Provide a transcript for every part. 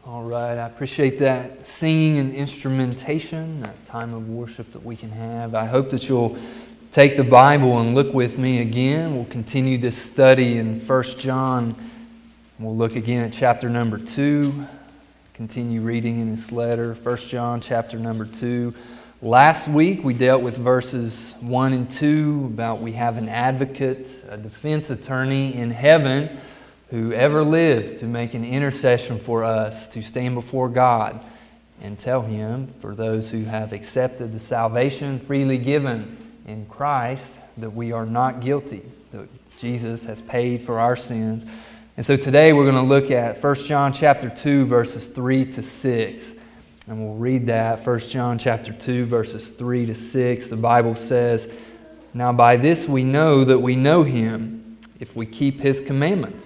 All right, I appreciate that singing and instrumentation, that time of worship that we can have. I hope that you'll take the Bible and look with me again. We'll continue this study in 1 John. We'll look again at chapter number 2, continue reading in this letter, 1 John chapter number 2. Last week we dealt with verses 1 and 2 about we have an advocate, a defense attorney in heaven who ever lives to make an intercession for us, to stand before God and tell Him, for those who have accepted the salvation freely given in Christ, that we are not guilty, that Jesus has paid for our sins. And so today we're going to look at 1 John chapter 2, verses 3 to 6. And we'll read that, 1 John chapter 2, verses 3 to 6. The Bible says, "Now by this we know that we know Him, if we keep His commandments.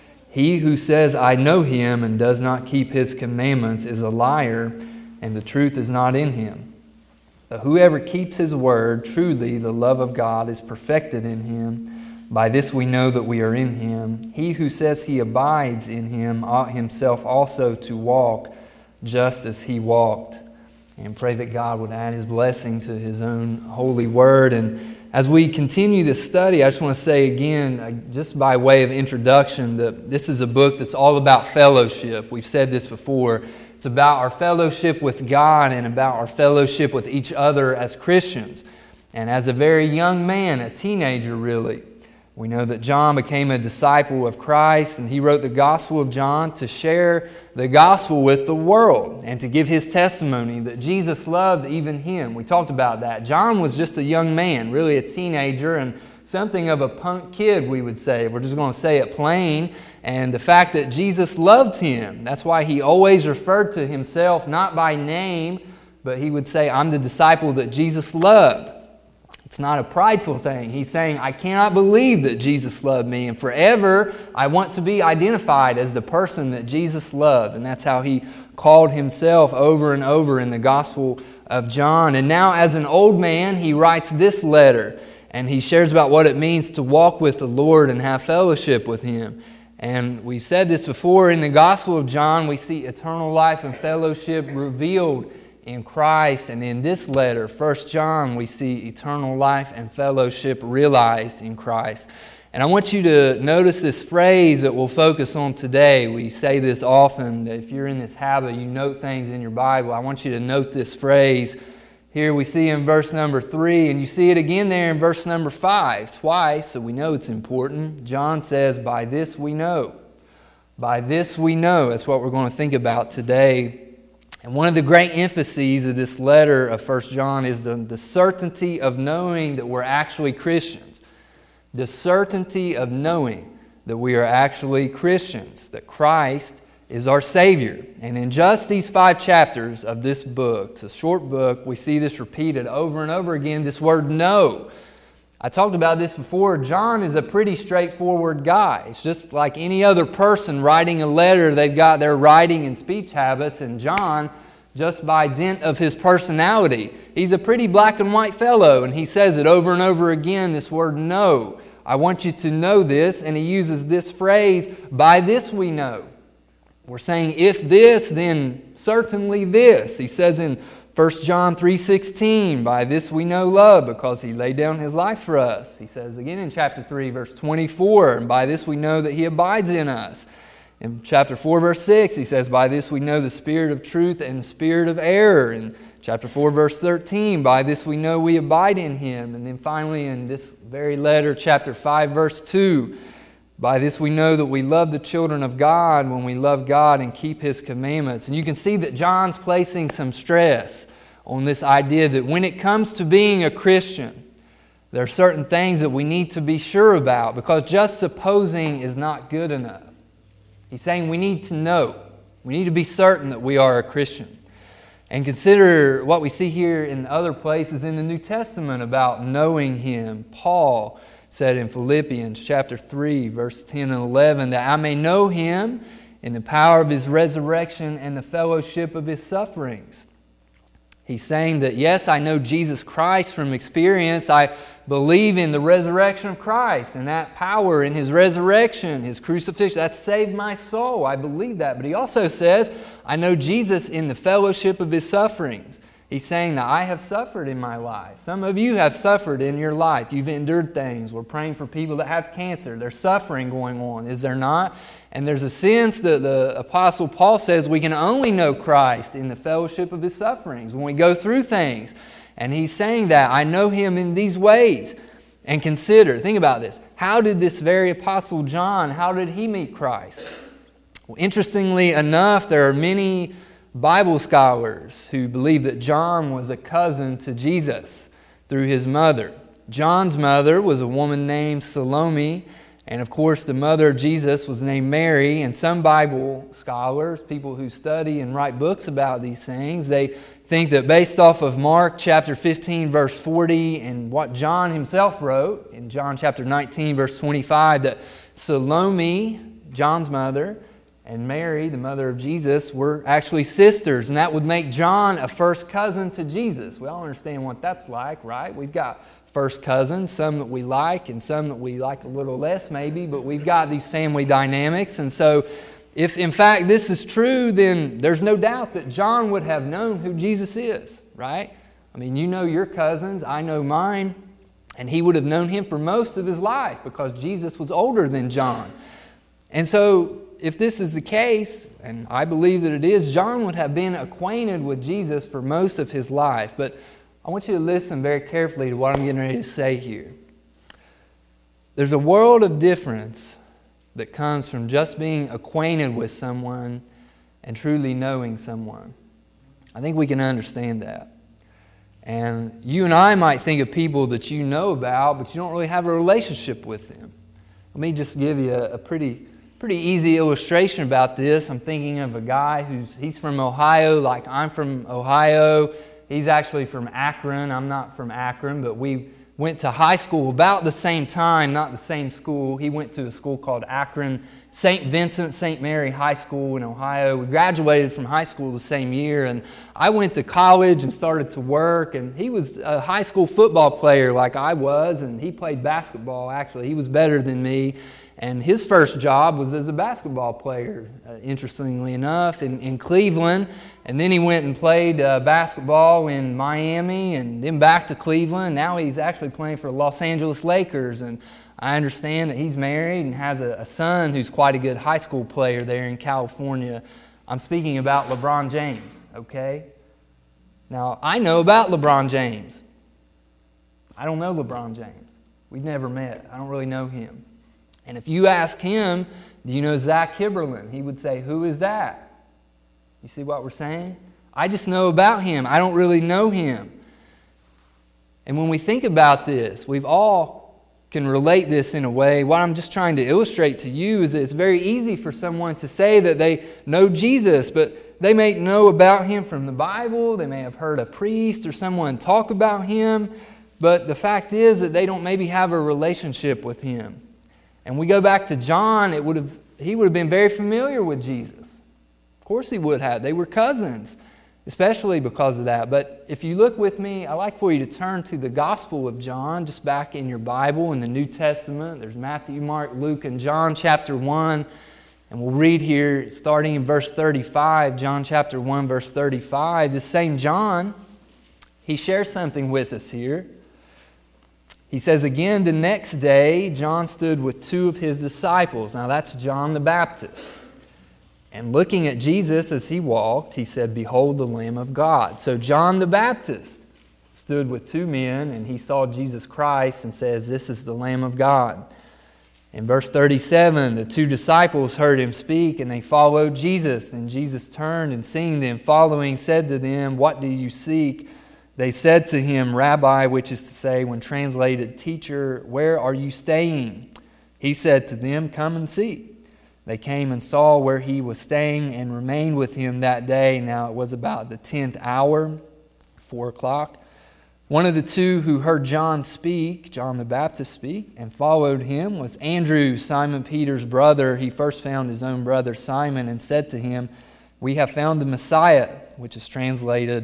He who says, 'I know Him,' and does not keep His commandments is a liar, and the truth is not in him. But whoever keeps His word, truly the love of God is perfected in him. By this we know that we are in Him. He who says he abides in Him ought himself also to walk just as He walked." And pray that God would add His blessing to His own holy word. And as we continue this study, I just want to say again, just by way of introduction, that this is a book that's all about fellowship. We've said this before. It's about our fellowship with God and about our fellowship with each other as Christians. And as a very young man, a teenager really, we know that John became a disciple of Christ, and he wrote the Gospel of John to share the gospel with the world and to give his testimony that Jesus loved even him. We talked about that. John was just a young man, really a teenager, and something of a punk kid, we would say. We're just going to say it plain. And the fact that Jesus loved him, that's why he always referred to himself not by name, but he would say, "I'm the disciple that Jesus loved." It's not a prideful thing. He's saying, I cannot believe that Jesus loved me, and forever I want to be identified as the person that Jesus loved. And that's how he called himself over and over in the Gospel of John. And now as an old man, he writes this letter, and he shares about what it means to walk with the Lord and have fellowship with Him. And we said this before, in the Gospel of John, we see eternal life and fellowship revealed in Christ, and in this letter, 1 John, we see eternal life and fellowship realized in Christ. And I want you to notice this phrase that we'll focus on today. We say this often, that if you're in this habit, you note things in your Bible. I want you to note this phrase. Here we see in verse number 3, and you see it again there in verse number 5, twice, so we know it's important. John says, "By this we know." By this we know. That's what we're going to think about today. And one of the great emphases of this letter of 1 John is the certainty of knowing that we're actually Christians. The certainty of knowing that we are actually Christians, that Christ is our Savior. And in just these 5 chapters of this book, it's a short book, we see this repeated over and over again, this word know. I talked about this before. John is a pretty straightforward guy. It's just like any other person writing a letter. They've got their writing and speech habits. And John, just by dint of his personality, he's a pretty black and white fellow. And he says it over and over again, this word know. I want you to know this. And he uses this phrase, "By this we know." We're saying if this, then certainly this. He says in 1 John 3:16, "By this we know love, because He laid down His life for us." He says again in chapter 3, verse 24, "And by this we know that He abides in us." In chapter 4, verse 6, he says, "By this we know the spirit of truth and the spirit of error." In chapter 4, verse 13, "By this we know we abide in Him." And then finally in this very letter, chapter 5, verse 2, "By this we know that we love the children of God when we love God and keep His commandments." And you can see that John's placing some stress on this idea that when it comes to being a Christian, there are certain things that we need to be sure about, because just supposing is not good enough. He's saying we need to know. We need to be certain that we are a Christian. And consider what we see here in other places in the New Testament about knowing Him. Paul said in Philippians chapter 3, verse 10 and 11, "That I may know Him in the power of His resurrection and the fellowship of His sufferings." He's saying that, yes, I know Jesus Christ from experience. I believe in the resurrection of Christ and that power in His resurrection, His crucifixion. That saved my soul. I believe that. But he also says, I know Jesus in the fellowship of His sufferings. He's saying that I have suffered in my life. Some of you have suffered in your life. You've endured things. We're praying for people that have cancer. There's suffering going on, is there not? And there's a sense that the Apostle Paul says we can only know Christ in the fellowship of His sufferings when we go through things. And he's saying that I know Him in these ways. And consider, think about this. How did this very Apostle John, how did he meet Christ? Well, interestingly enough, there are many Bible scholars who believe that John was a cousin to Jesus through his mother. John's mother was a woman named Salome, and of course the mother of Jesus was named Mary. And some Bible scholars, people who study and write books about these things, they think that based off of Mark chapter 15 verse 40 and what John himself wrote in John chapter 19 verse 25, that Salome, John's mother, and Mary, the mother of Jesus, were actually sisters. And that would make John a first cousin to Jesus. We all understand what that's like, right? We've got first cousins, some that we like and some that we like a little less maybe, but we've got these family dynamics. And so if in fact this is true, then there's no doubt that John would have known who Jesus is, right? I mean, you know your cousins, I know mine, and he would have known Him for most of his life because Jesus was older than John. And so if this is the case, and I believe that it is, John would have been acquainted with Jesus for most of his life. But I want you to listen very carefully to what I'm getting ready to say here. There's a world of difference that comes from just being acquainted with someone and truly knowing someone. I think we can understand that. And you and I might think of people that you know about, but you don't really have a relationship with them. Let me just give you a pretty easy illustration about this. I'm thinking of a guy he's from Ohio, like I'm from Ohio. He's actually from Akron. I'm not from Akron, but we went to high school about the same time, not the same school. He went to a school called Akron St. Vincent St. Mary High School in Ohio. We graduated from high school the same year, and I went to college and started to work, and he was a high school football player like I was, and he played basketball actually. He was better than me. And his first job was as a basketball player, interestingly enough, in Cleveland. And then he went and played basketball in Miami and then back to Cleveland. Now he's actually playing for the Los Angeles Lakers. And I understand that he's married and has a son who's quite a good high school player there in California. I'm speaking about LeBron James, okay? Now, I know about LeBron James. I don't know LeBron James. We've never met. I don't really know him. And if you ask him, do you know Zach Kibberlin? He would say, who is that? You see what we're saying? I just know about him. I don't really know him. And when we think about this, we've all can relate this in a way. What I'm just trying to illustrate to you is that it's very easy for someone to say that they know Jesus, but they may know about Him from the Bible. They may have heard a priest or someone talk about Him, but the fact is that they don't maybe have a relationship with Him. And we go back to John, he would have been very familiar with Jesus. Of course he would have. They were cousins, especially because of that. But if you look with me, I'd like for you to turn to the Gospel of John, just back in your Bible in the New Testament. There's Matthew, Mark, Luke, and John chapter 1. And we'll read here, starting in verse 35, John chapter 1, verse 35. This same John, he shares something with us here. He says, again, the next day, John stood with two of his disciples. Now, that's John the Baptist. And looking at Jesus as he walked, he said, behold the Lamb of God. So John the Baptist stood with two men, and he saw Jesus Christ and says, this is the Lamb of God. In verse 37, the two disciples heard him speak, and they followed Jesus. Then Jesus turned and seeing them following, said to them, what do you seek? They said to him, Rabbi, which is to say, when translated, teacher, where are you staying? He said to them, come and see. They came and saw where he was staying and remained with him that day. Now it was about the 10th hour, 4 o'clock. One of the two who heard John the Baptist speak, and followed him was Andrew, Simon Peter's brother. He first found his own brother Simon and said to him, we have found the Messiah, which is translated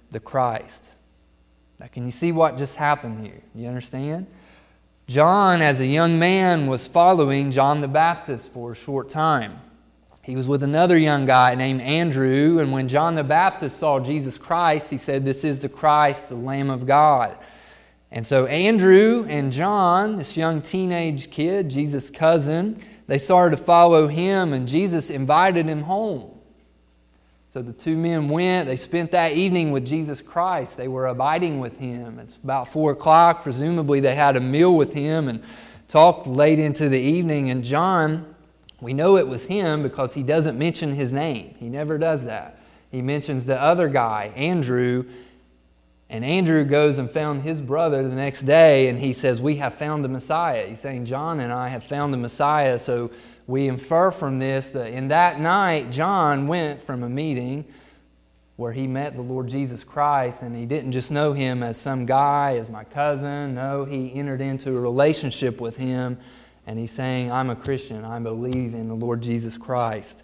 the Christ. Now, can you see what just happened here? You understand? John, as a young man, was following John the Baptist for a short time. He was with another young guy named Andrew, and when John the Baptist saw Jesus Christ, he said, "This is the Christ, the Lamb of God." And so Andrew and John, this young teenage kid, Jesus' cousin, they started to follow him, and Jesus invited him home. So the two men went. They spent that evening with Jesus Christ. They were abiding with Him. It's about 4 o'clock. Presumably they had a meal with Him and talked late into the evening. And John, we know it was him because he doesn't mention his name. He never does that. He mentions the other guy, Andrew. And Andrew goes and found his brother the next day, and he says, "We have found the Messiah." He's saying, "John and I have found the Messiah." So we infer from this that in that night, John went from a meeting where he met the Lord Jesus Christ, and he didn't just know Him as some guy, as my cousin. No, he entered into a relationship with Him, and he's saying, "I'm a Christian. I believe in the Lord Jesus Christ."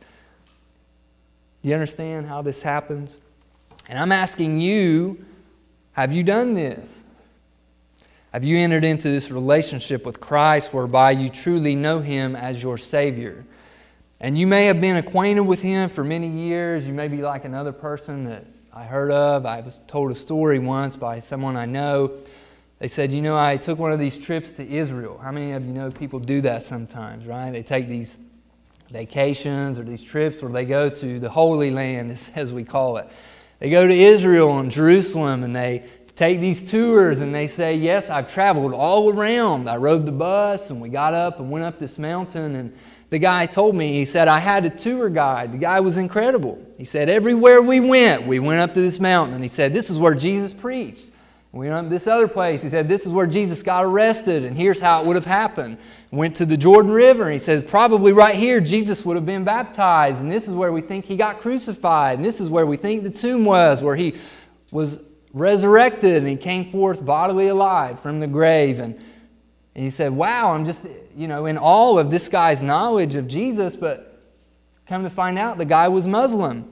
Do you understand how this happens? And I'm asking you, have you done this? Have you entered into this relationship with Christ whereby you truly know Him as your Savior? And you may have been acquainted with Him for many years. You may be like another person that I heard of. I was told a story once by someone I know. They said, I took one of these trips to Israel. How many of you know people do that sometimes, right? They take these vacations or these trips where they go to the Holy Land, as we call it. They go to Israel and Jerusalem, and they take these tours, and they say, "Yes, I've traveled all around. I rode the bus, and we got up and went up this mountain." And the guy told me, he said, "I had a tour guide. The guy was incredible." He said, "Everywhere we went up to this mountain." And he said, "This is where Jesus preached. We went up to this other place." He said, "This is where Jesus got arrested, and here's how it would have happened." Went to the Jordan River, and he says, "Probably right here Jesus would have been baptized, and this is where we think He got crucified, and this is where we think the tomb was, where He was resurrected, and He came forth bodily alive from the grave." And he said, "Wow, I'm just, in awe of this guy's knowledge of Jesus," but come to find out the guy was Muslim.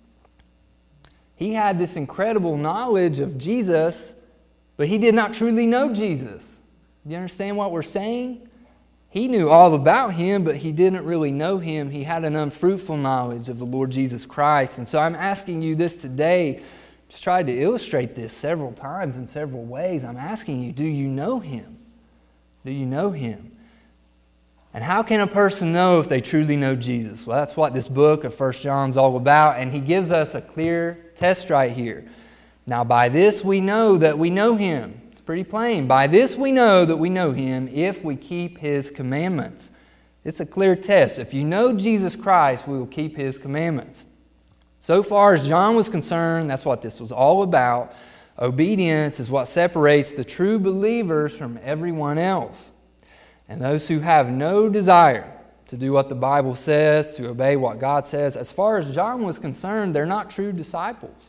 He had this incredible knowledge of Jesus, but he did not truly know Jesus. You understand what we're saying? He knew all about Him, but he didn't really know Him. He had an unfruitful knowledge of the Lord Jesus Christ. And so I'm asking you this today. Just tried to illustrate this several times in several ways. I'm asking you, do you know Him? Do you know Him? And how can a person know if they truly know Jesus? Well, that's what this book of 1 John is all about, and he gives us a clear test right here. Now, by this we know that we know Him. It's pretty plain. By this we know that we know Him if we keep His commandments. It's a clear test. If you know Jesus Christ, we will keep His commandments. So far as John was concerned, that's what this was all about. Obedience is what separates the true believers from everyone else. And those who have no desire to do what the Bible says, to obey what God says, as far as John was concerned, they're not true disciples.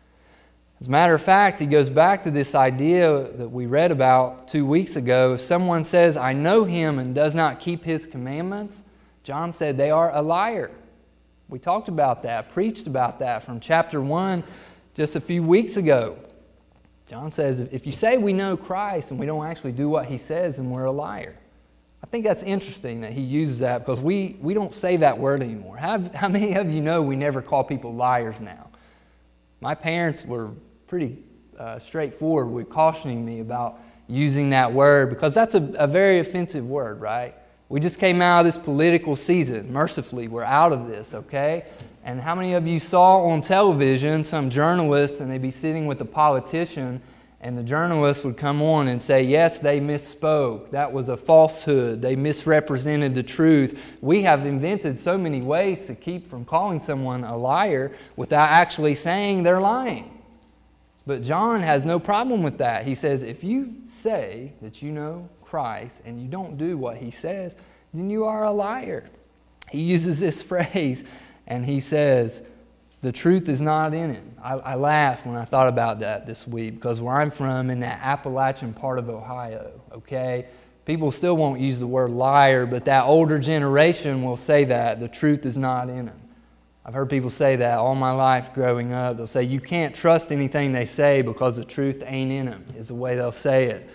As a matter of fact, he goes back to this idea that we read about 2 weeks ago. If someone says, "I know Him," and does not keep His commandments, John said they are a liar. We talked about that, preached about that from chapter 1 just a few weeks ago. John says, if you say we know Christ and we don't actually do what He says, then we're a liar. I think that's interesting that he uses that because we don't say that word anymore. How many of you know we never call people liars now? My parents were pretty straightforward with cautioning me about using that word because that's a very offensive word, right? We just came out of this political season. Mercifully, we're out of this, okay? And how many of you saw on television some journalists and they'd be sitting with a politician and the journalist would come on and say, "Yes, they misspoke. That was a falsehood. They misrepresented the truth." We have invented so many ways to keep from calling someone a liar without actually saying they're lying. But John has no problem with that. He says, if you say that you know Christ and you don't do what He says, then you are a liar. He uses this phrase and he says, the truth is not in it. I laughed when I thought about that this week because where I'm from, in that Appalachian part of Ohio, okay, people still won't use the word liar, but that older generation will say that the truth is not in it. I've heard people say that all my life growing up. They'll say, you can't trust anything they say because the truth ain't in them, is the way they'll say it.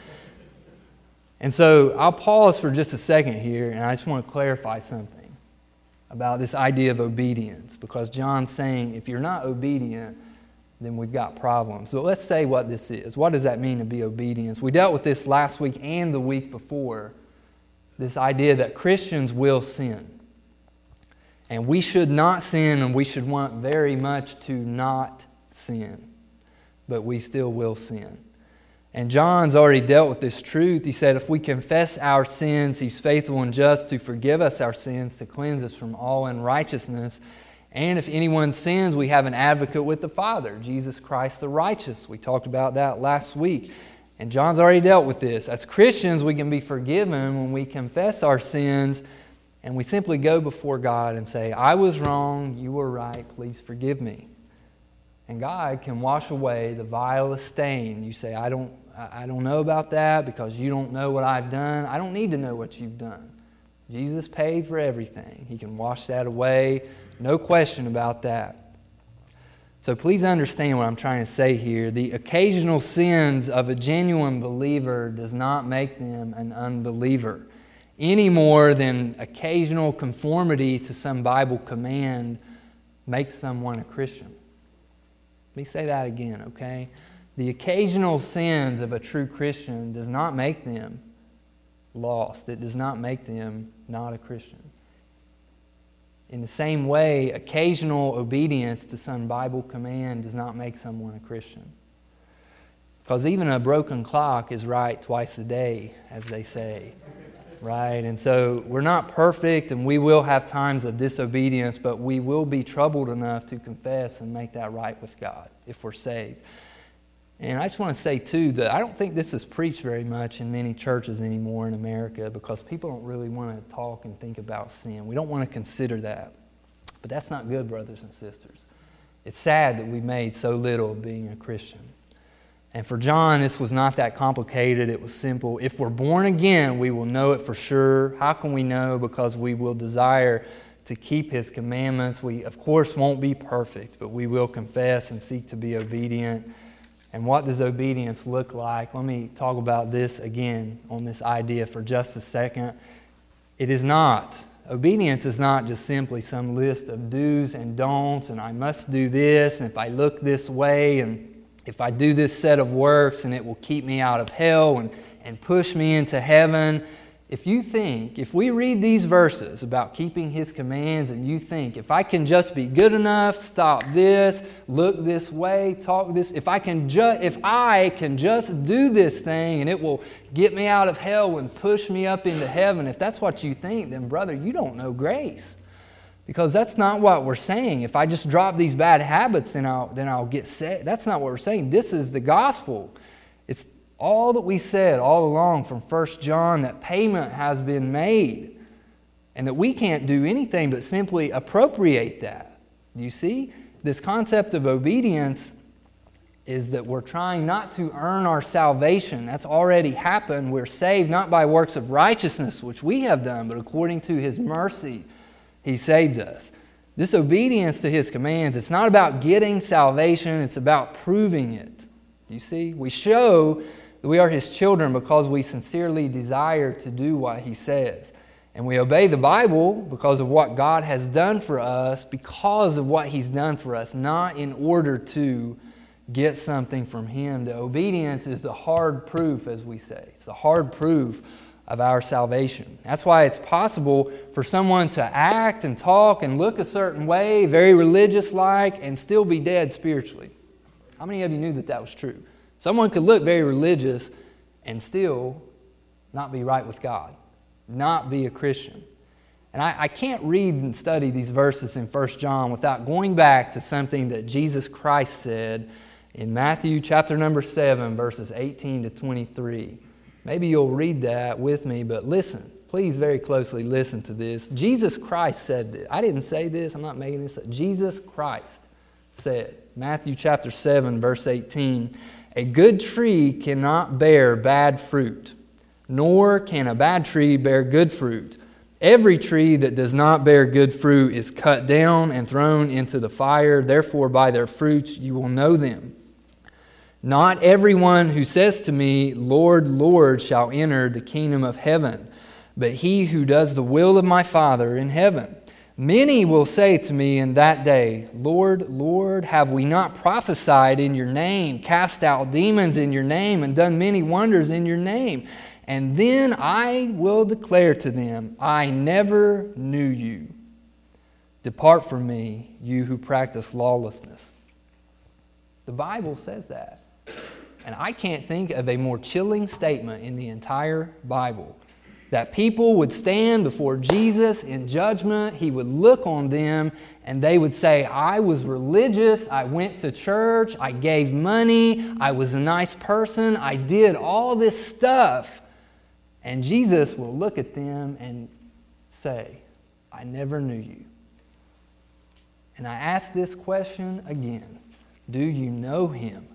And so I'll pause for just a second here, and I just want to clarify something about this idea of obedience, because John's saying if you're not obedient, then we've got problems. So let's say what this is. What does that mean to be obedience? We dealt with this last week and the week before, this idea that Christians will sin. And we should not sin, and we should want very much to not sin. But we still will sin. And John's already dealt with this truth. He said if we confess our sins, He's faithful and just to forgive us our sins, to cleanse us from all unrighteousness. And if anyone sins, we have an advocate with the Father, Jesus Christ the righteous. We talked about that last week. And John's already dealt with this. As Christians, we can be forgiven when we confess our sins and we simply go before God and say, I was wrong, you were right, please forgive me. And God can wash away the vilest stain. You say, I don't know about that because you don't know what I've done. I don't need to know what you've done. Jesus paid for everything. He can wash that away. No question about that. So please understand what I'm trying to say here. The occasional sins of a genuine believer does not make them an unbeliever, any more than occasional conformity to some Bible command makes someone a Christian. Let me say that again, okay? The occasional sins of a true Christian does not make them lost. It does not make them not a Christian. In the same way, occasional obedience to some Bible command does not make someone a Christian. Because even a broken clock is right twice a day, as they say. Right? And so we're not perfect, and we will have times of disobedience, but we will be troubled enough to confess and make that right with God if we're saved. And I just want to say, too, that I don't think this is preached very much in many churches anymore in America because people don't really want to talk and think about sin. We don't want to consider that. But that's not good, brothers and sisters. It's sad that we made so little of being a Christian. And for John, this was not that complicated. It was simple. If we're born again, we will know it for sure. How can we know? Because we will desire to keep His commandments. We, of course, won't be perfect, but we will confess and seek to be obedient. And what does obedience look like? Let me talk about this again on this idea for just a second. It is not. Obedience is not just simply some list of do's and don'ts, and I must do this, and if I look this way, and if I do this set of works, and it will keep me out of hell and push me into heaven. If we read these verses about keeping His commands, and you think, if I can just be good enough, stop this, look this way, talk this, if I can just do this thing and it will get me out of hell and push me up into heaven, if that's what you think, then brother, you don't know grace. Because that's not what we're saying. If I just drop these bad habits, then I'll get saved. That's not what we're saying. This is the gospel. It's all that we said all along from 1 John, that payment has been made and that we can't do anything but simply appropriate that. You see? This concept of obedience is that we're trying not to earn our salvation. That's already happened. We're saved not by works of righteousness, which we have done, but according to His mercy, He saved us. This obedience to His commands, it's not about getting salvation, it's about proving it. You see? We show that we are His children because we sincerely desire to do what He says. And we obey the Bible because of what God has done for us, because of what He's done for us, not in order to get something from Him. The obedience is the hard proof, as we say. It's the hard proof of our salvation. That's why it's possible for someone to act and talk and look a certain way, very religious-like, and still be dead spiritually. How many of you knew that was true? Someone could look very religious and still not be right with God, not be a Christian. And I can't read and study these verses in 1 John without going back to something that Jesus Christ said in Matthew chapter number 7, verses 18 to 23. Maybe you'll read that with me, but listen. Please very closely listen to this. Jesus Christ said this. I didn't say this. I'm not making this up. Jesus Christ said, Matthew chapter 7, verse 18, "A good tree cannot bear bad fruit, nor can a bad tree bear good fruit. Every tree that does not bear good fruit is cut down and thrown into the fire. Therefore, by their fruits you will know them. Not everyone who says to me, Lord, Lord, shall enter the kingdom of heaven, but he who does the will of my Father in heaven. Many will say to me in that day, Lord, Lord, have we not prophesied in your name, cast out demons in your name, and done many wonders in your name? And then I will declare to them, I never knew you. Depart from me, you who practice lawlessness. The Bible says that. And I can't think of a more chilling statement in the entire Bible. That people would stand before Jesus in judgment. He would look on them and they would say, I was religious, I went to church, I gave money, I was a nice person, I did all this stuff. And Jesus will look at them and say, I never knew you. And I ask this question again. Do you know him?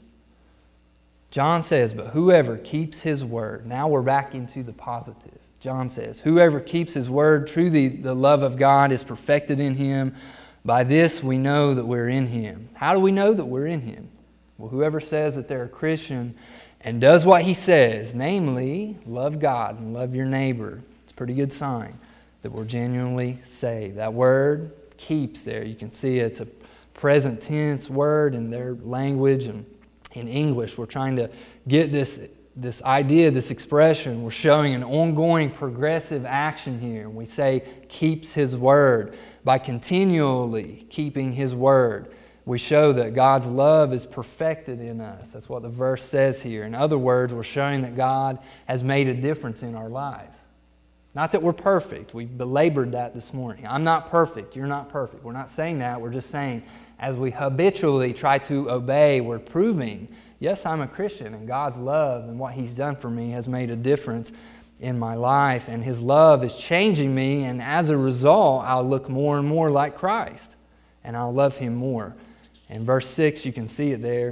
John says, but whoever keeps his word. Now we're back into the positive. John says, whoever keeps his word, truly the love of God is perfected in him. By this we know that we're in him. How do we know that we're in him? Well, whoever says that they're a Christian and does what he says, namely, love God and love your neighbor, it's a pretty good sign that we're genuinely saved. That word, keeps there. You can see it's a present tense word in their language, and in English we're trying to get this idea, this expression. We're showing an ongoing progressive action here. And we say keeps his word. By continually keeping his word, we show that God's love is perfected in us. That's what the verse says here. In other words, we're showing that God has made a difference in our lives. Not that we're perfect. We belabored that this morning. I'm not perfect. You're not perfect. We're not saying that. We're just saying as we habitually try to obey, we're proving, yes, I'm a Christian, and God's love and what he's done for me has made a difference in my life, and his love is changing me, and as a result, I'll look more and more like Christ, and I'll love him more. In verse 6, you can see it there.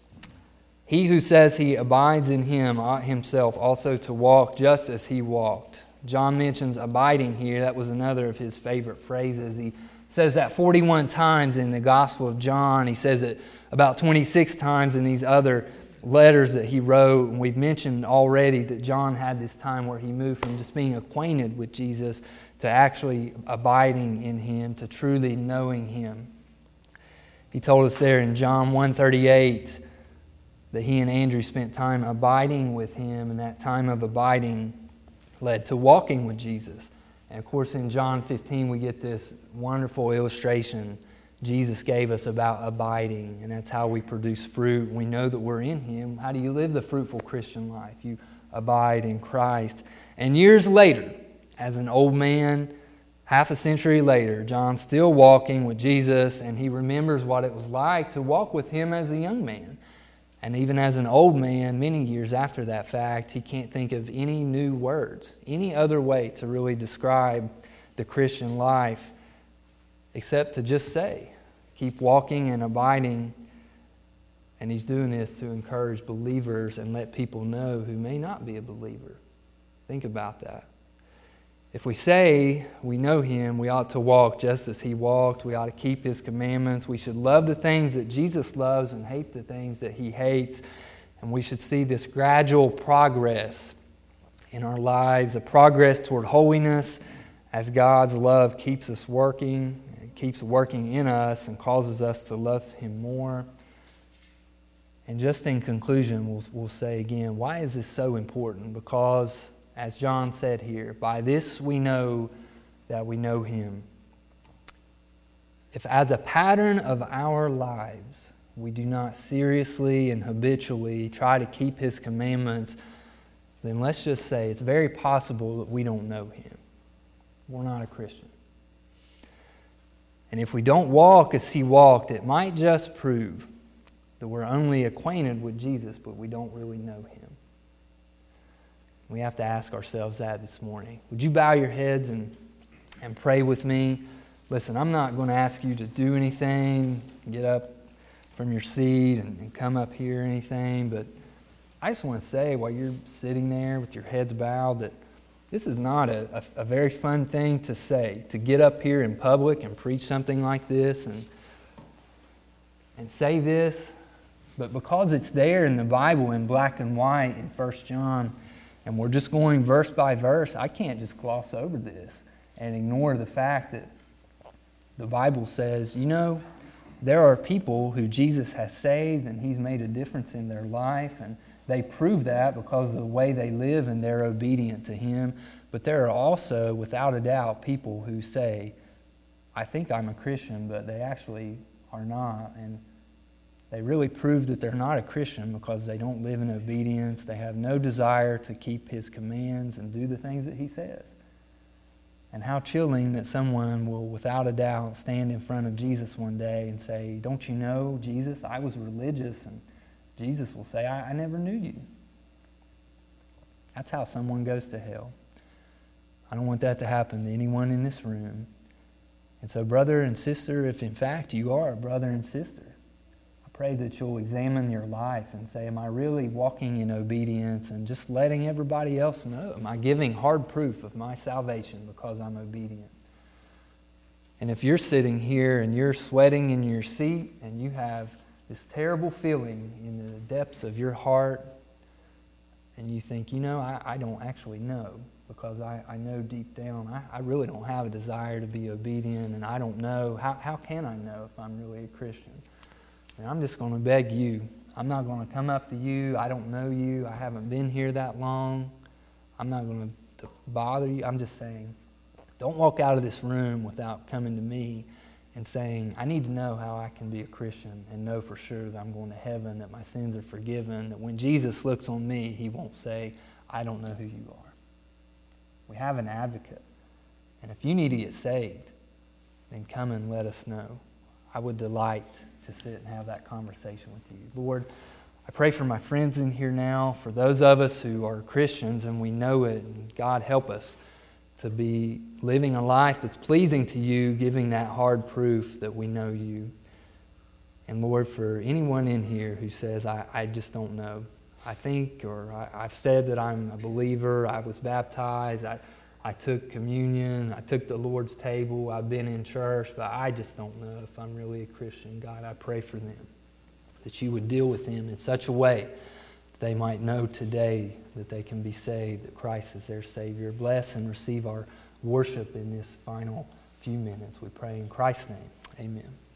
He who says he abides in him ought himself also to walk just as he walked. John mentions abiding here. That was another of his favorite phrases. He says that 41 times in the Gospel of John. He says it about 26 times in these other letters that he wrote. And we've mentioned already that John had this time where he moved from just being acquainted with Jesus to actually abiding in him, to truly knowing him. He told us there in John 1:38 that he and Andrew spent time abiding with him, and that time of abiding led to walking with Jesus. And of course in John 15 we get this wonderful illustration Jesus gave us about abiding, and that's how we produce fruit. We know that we're in him. How do you live the fruitful Christian life? You abide in Christ. And years later, as an old man, half a century later, John's still walking with Jesus, and he remembers what it was like to walk with him as a young man. And even as an old man, many years after that fact, he can't think of any new words, any other way to really describe the Christian life except to just say, keep walking and abiding. And he's doing this to encourage believers and let people know who may not be a believer. Think about that. If we say we know him, we ought to walk just as he walked. We ought to keep his commandments. We should love the things that Jesus loves and hate the things that he hates. And we should see this gradual progress in our lives, a progress toward holiness as God's love keeps us working, it keeps working in us and causes us to love him more. And just in conclusion, we'll say again, why is this so important? Because as John said here, by this we know that we know him. If as a pattern of our lives we do not seriously and habitually try to keep his commandments, then let's just say it's very possible that we don't know him. We're not a Christian. And if we don't walk as he walked, it might just prove that we're only acquainted with Jesus, but we don't really know him. We have to ask ourselves that this morning. Would you bow your heads and pray with me? Listen, I'm not going to ask you to do anything, get up from your seat and come up here or anything, but I just want to say while you're sitting there with your heads bowed that This is not a very fun thing to say, to get up here in public and preach something like this and say this. But because it's there in the Bible in black and white in 1 John, and we're just going verse by verse, I can't just gloss over this and ignore the fact that the Bible says, there are people who Jesus has saved and He's made a difference in their life, and they prove that because of the way they live and they're obedient to Him. But there are also, without a doubt, people who say, I think I'm a Christian, but they actually are not. And they really prove that they're not a Christian because they don't live in obedience. They have no desire to keep His commands and do the things that He says. And how chilling that someone will, without a doubt, stand in front of Jesus one day and say, don't you know, Jesus, I was religious. And Jesus will say, I never knew you. That's how someone goes to hell. I don't want that to happen to anyone in this room. And so, brother and sister, if in fact you are a brother and sister, I pray that you'll examine your life and say, am I really walking in obedience and just letting everybody else know? Am I giving hard proof of my salvation because I'm obedient? And if you're sitting here and you're sweating in your seat and you have this terrible feeling in the depths of your heart, and you think, I don't actually know, because I know deep down I really don't have a desire to be obedient, and I don't know, how can I know if I'm really a Christian? And I'm just going to beg you. I'm not going to come up to you. I don't know you. I haven't been here that long. I'm not going to bother you. I'm just saying, don't walk out of this room without coming to me and saying, I need to know how I can be a Christian and know for sure that I'm going to heaven, that my sins are forgiven, that when Jesus looks on me, He won't say, I don't know who you are. We have an advocate. And if you need to get saved, then come and let us know. I would delight to sit and have that conversation with you. Lord, I pray for my friends in here now, for those of us who are Christians and we know it, and God help us to be living a life that's pleasing to you, giving that hard proof that we know you. And Lord, for anyone in here who says, I just don't know. I think, or I've said that I'm a believer, I was baptized, I took communion, I took the Lord's table, I've been in church, but I just don't know if I'm really a Christian. God, I pray for them, that you would deal with them in such a way that they might know today that they can be saved, that Christ is their Savior. Bless and receive our worship in this final few minutes. We pray in Christ's name. Amen.